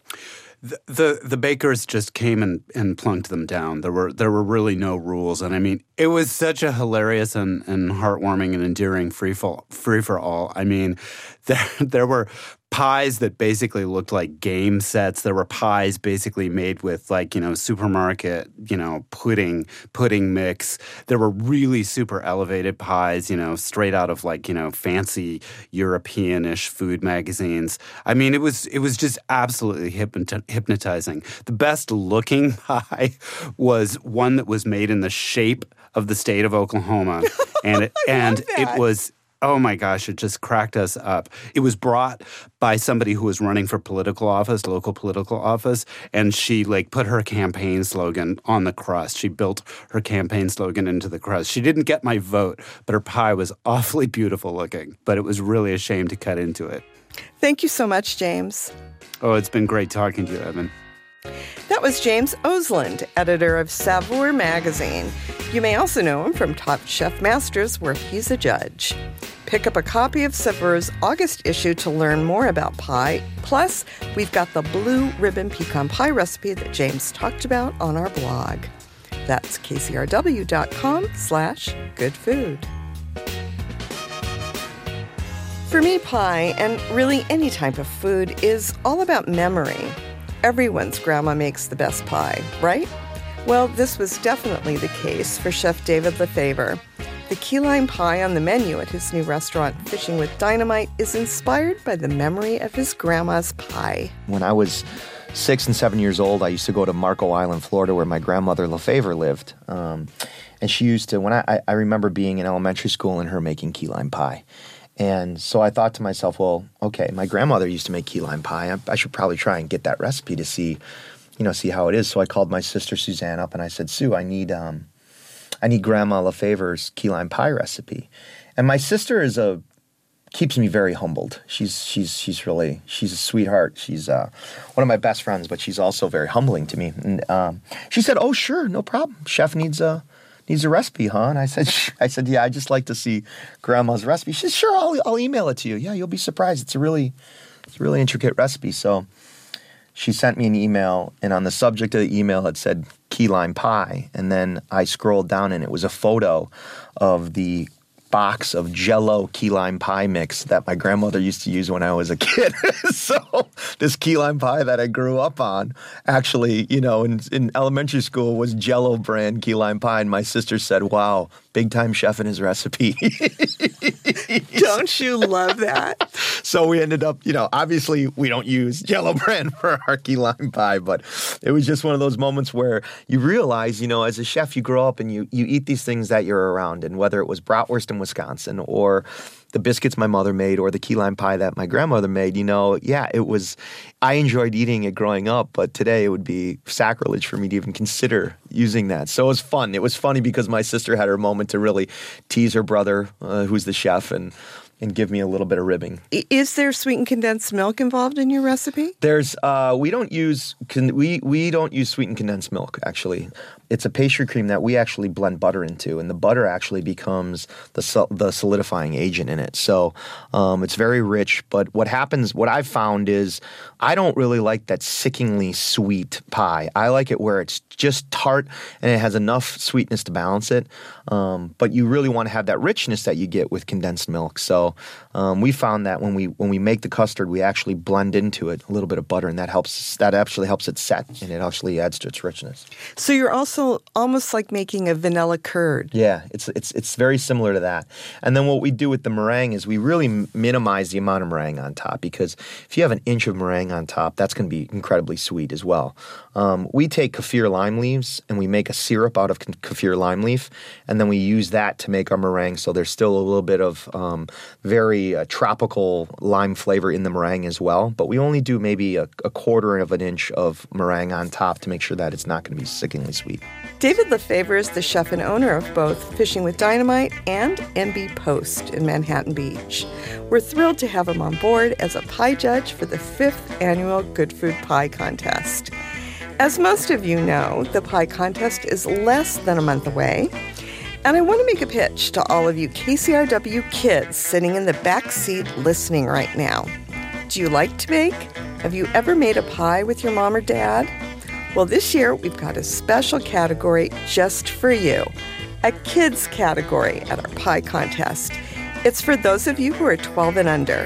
The bakers just came and plunked them down. There were really no rules, and I mean, it was such a hilarious and heartwarming and endearing free for all. I mean, there were pies that basically looked like game sets. There were pies basically made with like, supermarket, pudding mix. There were really super elevated pies, straight out of like, fancy European-ish food magazines. I mean, it was just absolutely hypnotizing. The best looking pie was one that was made in the shape of the state of Oklahoma. And it was, oh my gosh, it just cracked us up. It was brought by somebody who was running for local political office, and she put her campaign slogan on the crust. She built her campaign slogan into the crust. She didn't get my vote, but her pie was awfully beautiful looking, but it was really a shame to cut into it. Thank you so much, James. Oh, it's been great talking to you, Evan. That was James Osland, editor of Savoir magazine. You may also know him from Top Chef Masters, where he's a judge. Pick up a copy of Savour's August issue to learn more about pie. Plus, we've got the blue ribbon pecan pie recipe that James talked about on our blog. That's kcrw.com/goodfood. For me, pie, and really any type of food, is all about memory. Everyone's grandma makes the best pie, right? Well, this was definitely the case for Chef David Lefevre. The key lime pie on the menu at his new restaurant, Fishing with Dynamite, is inspired by the memory of his grandma's pie. When I was 6 and 7 years old, I used to go to Marco Island, Florida, where my grandmother Lefevre lived. And she used to, when I remember being in elementary school and her making key lime pie. And so I thought to myself, well, okay, my grandmother used to make key lime pie. I should probably try and get that recipe to see how it is. So I called my sister Suzanne up and I said, Sue, I need Grandma Lefevre's key lime pie recipe. And my sister keeps me very humbled. She's a sweetheart. She's one of my best friends, but she's also very humbling to me. And she said, oh, sure, no problem. Chef needs a recipe, huh? And I said, yeah, I'd just like to see Grandma's recipe. She said, sure, I'll email it to you. Yeah, you'll be surprised. It's a really intricate recipe. So she sent me an email, and on the subject of the email, it said key lime pie. And then I scrolled down, and it was a photo of the box of Jell-O key lime pie mix that my grandmother used to use when I was a kid. So this key lime pie that I grew up on actually, in elementary school was Jell-O brand key lime pie. And my sister said, wow, big time chef in his recipe. Don't you love that? So we ended up, obviously we don't use Jell-O brand for our key lime pie, but it was just one of those moments where you realize, as a chef, you grow up and you eat these things that you're around. And whether it was bratwurst in Wisconsin or the biscuits my mother made or the key lime pie that my grandmother made, I enjoyed eating it growing up, but today it would be sacrilege for me to even consider using that. So it was fun. It was funny because my sister had her moment to really tease her brother, who's the chef, and give me a little bit of ribbing. Is there sweetened condensed milk involved in your recipe? There's we don't use sweetened condensed milk, actually. It's a pastry cream that we actually blend butter into, and the butter actually becomes the solidifying agent in it. So it's very rich, but what I've found is I don't really like that sickeningly sweet pie. I like it where it's just tart and it has enough sweetness to balance it, but you really want to have that richness that you get with condensed milk. So we found that when we make the custard, we actually blend into it a little bit of butter, and that actually helps it set, and it actually adds to its richness. So you're also almost like making a vanilla curd. Yeah, it's very similar to that. And then what we do with the meringue is we really minimize the amount of meringue on top, because if you have an inch of meringue on top, that's going to be incredibly sweet as well. We take kaffir lime leaves and we make a syrup out of kaffir lime leaf, and then we use that to make our meringue. So there's still a little bit of very tropical lime flavor in the meringue as well. But we only do maybe a quarter of an inch of meringue on top to make sure that it's not going to be sickeningly sweet. David Lefevre is the chef and owner of both Fishing with Dynamite and MB Post in Manhattan Beach. We're thrilled to have him on board as a pie judge for the 5th annual Good Food Pie Contest. As most of you know, the pie contest is less than a month away, and I want to make a pitch to all of you KCRW kids sitting in the back seat listening right now. Do you like to bake? Have you ever made a pie with your mom or dad? Well, this year we've got a special category just for you, a kids category at our pie contest. It's for those of you who are 12 and under.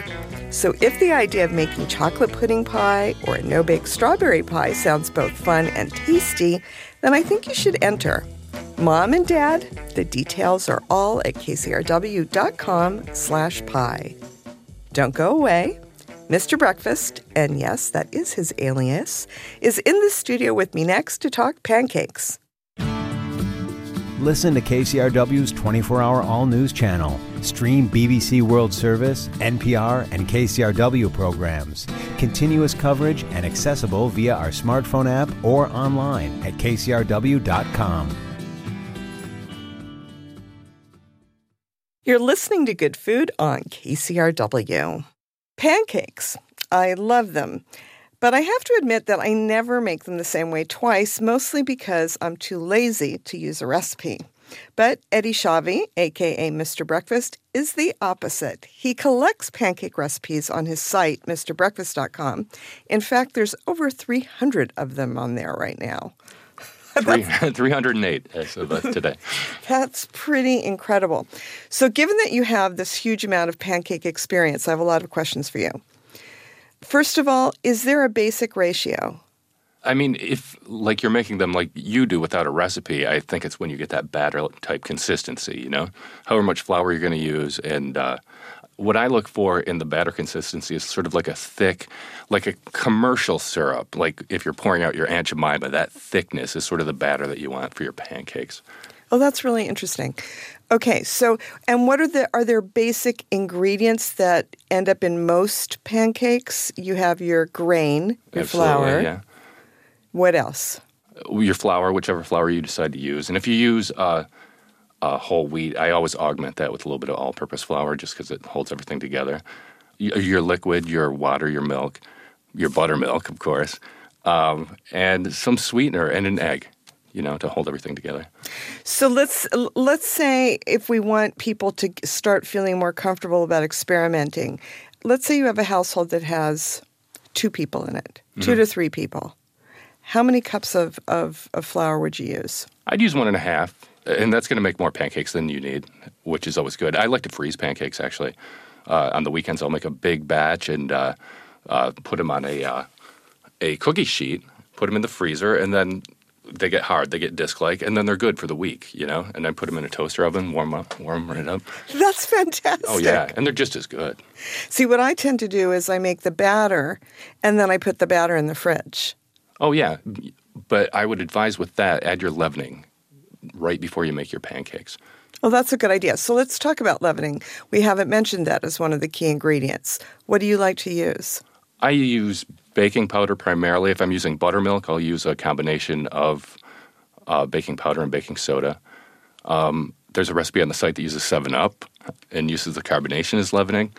So if the idea of making chocolate pudding pie or a no-bake strawberry pie sounds both fun and tasty, then I think you should enter. Mom and Dad, the details are all at kcrw.com/pie. Don't go away. Mr. Breakfast, and yes, that is his alias, is in the studio with me next to talk pancakes. Listen to KCRW's 24-hour all-news channel. Stream BBC World Service, NPR, and KCRW programs. Continuous coverage and accessible via our smartphone app or online at kcrw.com. You're listening to Good Food on KCRW. Pancakes. I love them. But I have to admit that I never make them the same way twice, mostly because I'm too lazy to use a recipe. But Eddie Shavi, a.k.a. Mr. Breakfast, is the opposite. He collects pancake recipes on his site, MrBreakfast.com. In fact, there's over 300 of them on there right now. 308 as of today. That's pretty incredible. So given that you have this huge amount of pancake experience, I have a lot of questions for you. First of all, is there a basic ratio? I mean, if like you're making them like you do without a recipe, I think it's when you get that batter type consistency, however much flour you're going to use. And what I look for in the batter consistency is sort of like a thick, like a commercial syrup. Like if you're pouring out your Aunt Jemima, that thickness is sort of the batter that you want for your pancakes. Oh, that's really interesting. Okay, so, and what are there basic ingredients that end up in most pancakes? You have your grain, your flour. Yeah. What else? Your flour, whichever flour you decide to use. And if you use whole wheat, I always augment that with a little bit of all-purpose flour just because it holds everything together. Your liquid, your water, your milk, your buttermilk, of course, and some sweetener and an egg. To hold everything together. So let's say if we want people to start feeling more comfortable about experimenting, let's say you have a household that has 2 people in it, 2 to 3 people. How many cups of flour would you use? I'd use 1.5, and that's going to make more pancakes than you need, which is always good. I like to freeze pancakes, actually. On the weekends, I'll make a big batch and put them on a cookie sheet, put them in the freezer, and then they get hard, they get disc-like, and then they're good for the week, and then put them in a toaster oven, warm it up. That's fantastic. Oh, yeah, and they're just as good. See, what I tend to do is I make the batter, and then I put the batter in the fridge. Oh, yeah, but I would advise with that, add your leavening right before you make your pancakes. Oh, that's a good idea. So let's talk about leavening. We haven't mentioned that as one of the key ingredients. What do you like to use? I use baking powder primarily. If I'm using buttermilk, I'll use a combination of baking powder and baking soda. There's a recipe on the site that uses 7-Up and uses the carbonation as leavening.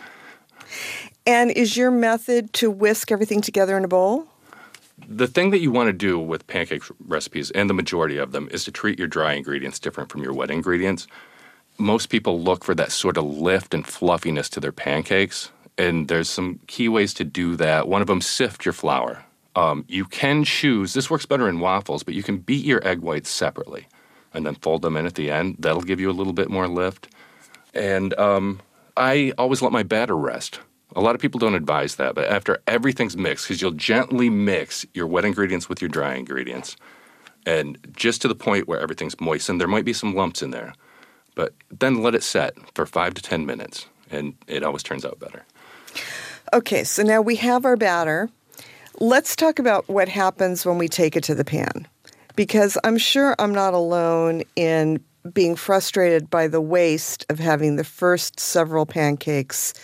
And is your method to whisk everything together in a bowl? The thing that you want to do with pancake recipes, and the majority of them, is to treat your dry ingredients different from your wet ingredients. Most people look for that sort of lift and fluffiness to their pancakes. And there's some key ways to do that. One of them, sift your flour. You can choose, this works better in waffles, but you can beat your egg whites separately and then fold them in at the end. That'll give you a little bit more lift. And I always let my batter rest. A lot of people don't advise that, but after everything's mixed, because you'll gently mix your wet ingredients with your dry ingredients, and just to the point where everything's moistened, there might be some lumps in there, but then let it set for 5 to 10 minutes, and it always turns out better. Okay, so now we have our batter. Let's talk about what happens when we take it to the pan, because I'm sure I'm not alone in being frustrated by the waste of having the first several pancakes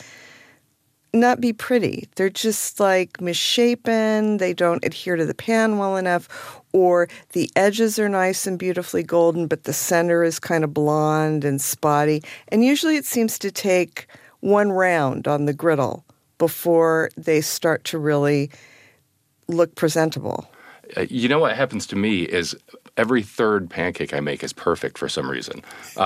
not be pretty. They're just like misshapen, they don't adhere to the pan well enough, or the edges are nice and beautifully golden, but the center is kind of blonde and spotty. And usually it seems to take one round on the griddle before they start to really look presentable. You know what happens to me is every third pancake I make is perfect for some reason.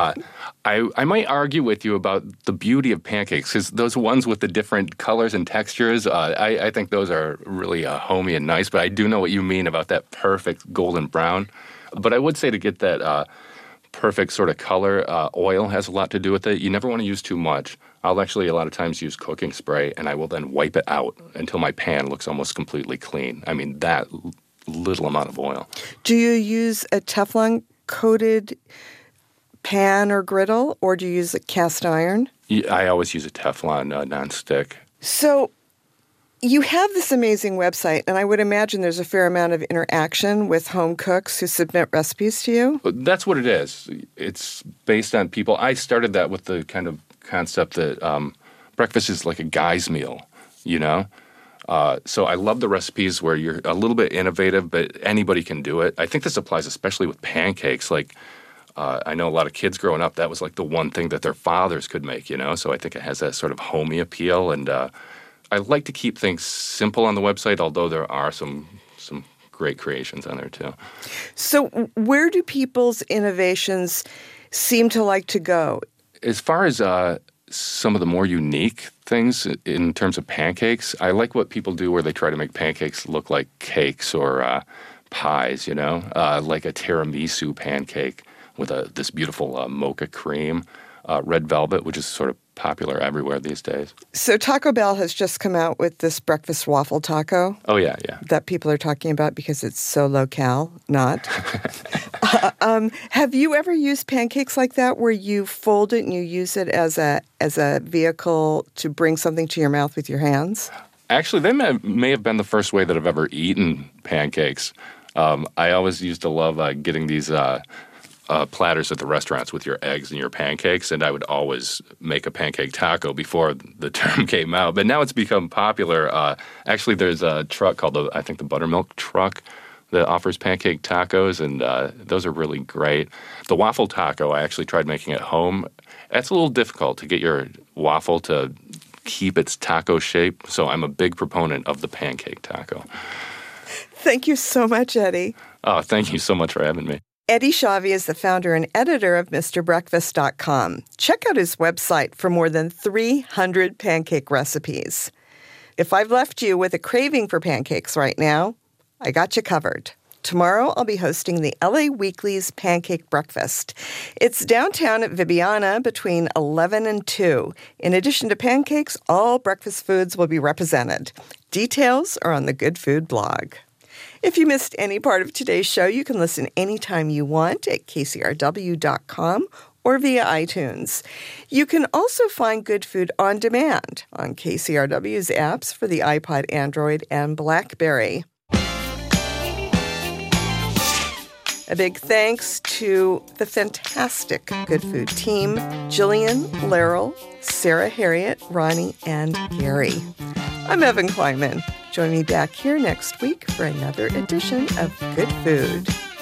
I might argue with you about the beauty of pancakes, because those ones with the different colors and textures, I think those are really homey and nice, but I do know what you mean about that perfect golden brown. But I would say to get that perfect sort of color, oil has a lot to do with it. You never want to use too much. I'll actually a lot of times use cooking spray, and I will then wipe it out until my pan looks almost completely clean. I mean, that little amount of oil. Do you use a Teflon-coated pan or griddle, or do you use a cast iron? I always use a Teflon nonstick. So you have this amazing website, and I would imagine there's a fair amount of interaction with home cooks who submit recipes to you. That's what it is. It's based on people. I started that with the kind of concept that breakfast is like a guy's meal, you know? So I love the recipes where you're a little bit innovative, but anybody can do it. I think this applies especially with pancakes. Like, I know a lot of kids growing up, that was like the one thing that their fathers could make, you know? So I think it has that sort of homey appeal. And I like to keep things simple on the website, although there are some great creations on there too. So where do people's innovations seem to like to go? As far as some of the more unique things in terms of pancakes, I like what people do where they try to make pancakes look like cakes or pies, you know, like a tiramisu pancake with this beautiful mocha cream, red velvet, which is sort of popular everywhere these days. So Taco Bell has just come out with this breakfast waffle taco. Oh, yeah. That people are talking about because it's so locale, not. Have you ever used pancakes like that where you fold it and you use it as a vehicle to bring something to your mouth with your hands? Actually, they may have been the first way that I've ever eaten pancakes. I always used to love getting these platters at the restaurants with your eggs and your pancakes, and I would always make a pancake taco before the term came out. But now it's become popular. Actually, there's a truck called the Buttermilk Truck that offers pancake tacos, and those are really great. The waffle taco, I actually tried making at home. That's a little difficult to get your waffle to keep its taco shape, so I'm a big proponent of the pancake taco. Thank you so much, Eddie. Oh, thank you so much for having me. Eddie Shavi is the founder and editor of MrBreakfast.com. Check out his website for more than 300 pancake recipes. If I've left you with a craving for pancakes right now, I got you covered. Tomorrow, I'll be hosting the LA Weekly's Pancake Breakfast. It's downtown at Vibiana between 11 and 2. In addition to pancakes, all breakfast foods will be represented. Details are on the Good Food blog. If you missed any part of today's show, you can listen anytime you want at kcrw.com or via iTunes. You can also find Good Food on demand on KCRW's apps for the iPod, Android, and BlackBerry. A big thanks to the fantastic Good Food team, Jillian, Laryl, Sarah, Harriet, Ronnie, and Gary. I'm Evan Kleinman. Join me back here next week for another edition of Good Food.